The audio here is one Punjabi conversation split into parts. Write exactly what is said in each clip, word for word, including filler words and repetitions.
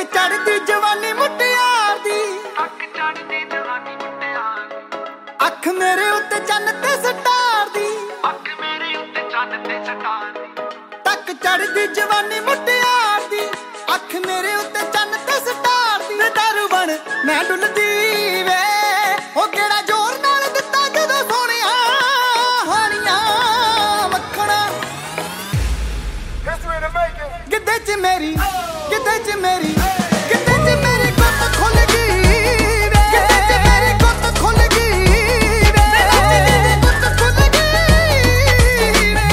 ਚੜਦੀ ਜਵਾਨੀ ਮੁਟਿਆਰ ਦੀ, ਤੱਕ ਚੜਦੀ ਜਵਾਨੀ ਮੁਟਿਆਰ। ਅੱਖ ਮੇਰੇ ਉੱਤੇ ਚੰਨ ਤੇ ਸਟਾਰ ਦੀ, ਅੱਖ ਮੇਰੇ ਉੱਤੇ ਚੰਨ ਤੇ ਸਟਾਰ ਦੀ। ਤੱਕ ਚੜਦੀ ਜਵਾਨੀ ਮੁਟਿਆਰ ਦੀ, ਅੱਖ ਮੇਰੇ ਉੱਤੇ ਚੰਨ ਤੇ ਸਟਾਰ ਦੀ। ਦਾਰੂ ਬਣ ਮੈਂ ਡੁੱਲਦੀ ਵੇ, ਉਹ ਕਿਹੜਾ ਜ਼ੋਰ ਨਾਲ ਦਿੱਤਾ ਜਦੋਂ ਸੋਹਣਿਆ ਹਾਣੀਆਂ ਮੱਖਣਾ। ਗਿੱਧੇ ਚ ਮੇਰੀ ਗਿੱਧੇ ਚ ਮੇਰੀ ਗਿੱਧੇ ਚ ਮੇਰੀ ਗੁੱਤ ਖੁੱਲ ਗਈ ਵੇ, ਗਿੱਧੇ ਚ ਮੇਰੀ ਗੁੱਤ ਖੁੱਲ ਗਈ ਵੇ, ਗਿੱਧੇ ਚ ਮੇਰੀ ਗੁੱਤ ਖੁੱਲ ਗਈ ਵੇ।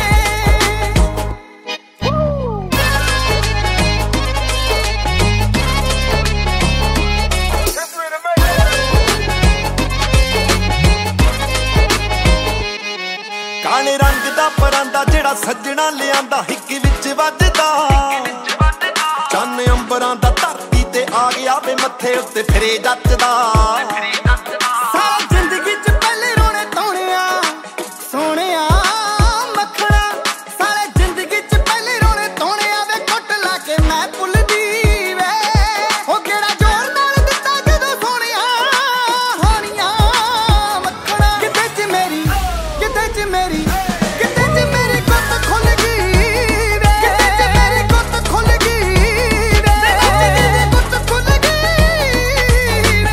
ਕਾਲੇ ਰੰਗ ਦਾ ਪਰਾਂਦਾ ਜਿਹੜਾ ਸੱਜਣਾ ਲਿਆਂਦਾ ਹਿੱਕ ਵਿੱਚ ਵੱਜਦਾ, ਚੰਨ ਅੰਬਰਾਂ ਦਾ ਧਰਤੀ ਤੇ ਆ ਗਿਆ ਵੇ ਮੱਥੇ ਉੱਤੇ ਫਿਰੇ ਜੱਚਦਾ। ਸਾਰਾ ਜ਼ਿੰਦਗੀ ਚ ਪਹਿਲੇ ਰੋਣੇ ਧੋਣਿਆ ਸੋਹਣਿਆ ਮੱਖਣਾ, ਸਾਰਾ ਜ਼ਿੰਦਗੀ ਚ ਪਹਿਲੇ ਰੋਣੇ ਧੋਣਿਆ ਵੇ ਕੁੱਟ ਲਾ ਕੇ ਮੈਂ ਭੁੱਲਦੀ ਵੇ, ਉਹ ਕਿਹੜਾ ਜ਼ੋਰ ਨਾਲ ਦਿੱਤਾ ਜਦੋਂ ਸੋਹਣਿਆ ਹਾਣੀਆਂ ਮੱਖਣਾ। ਗਿੱਧੇ ਚ ਮੇਰੀ ਗਿੱਧੇ ਚ ਮੇਰੀ ਗਿੱਧੇ ਚ ਮੇਰੀ ਗੁੱਤ ਖੁੱਲ ਗਈ ਵੇ, ਗਿੱਧੇ ਚ ਮੇਰੀ ਗੁੱਤ ਖੁੱਲ ਗਈ ਵੇ, ਗਿੱਧੇ ਚ ਮੇਰੀ ਗੁੱਤ ਖੁੱਲ ਗਈ ਵੇ।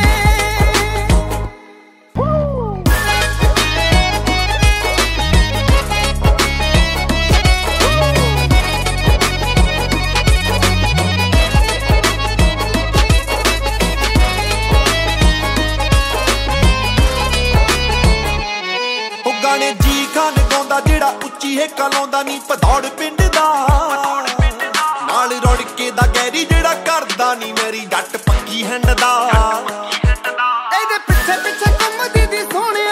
ਉਹ ਗਾਣੇ ਜੀ ਖਾਨ ਗਾਉਂਦਾ ਜਿਹੜਾ ਉੱਚੀ ਹੇਕਾਂ ਲਾਉਂਦਾ ਨੀ ਭਦੌੜ ਪਿੰਡ ਦਾ, ਨਾਲ ਰੁੜ ਕੇ ਦਾ ਗੈਰੀ ਜਿਹੜਾ ਕਰਦਾ ਨੀ ਮੇਰੀ ਜੱਟ ਪੱਕੀ ਹੰਡ ਦਾ। ਇਹਦੇ ਪਿੱਛੇ ਪਿੱਛੇ ਘੁੰਮਦੀ ਦੀ ਸੋਹਣਿਆ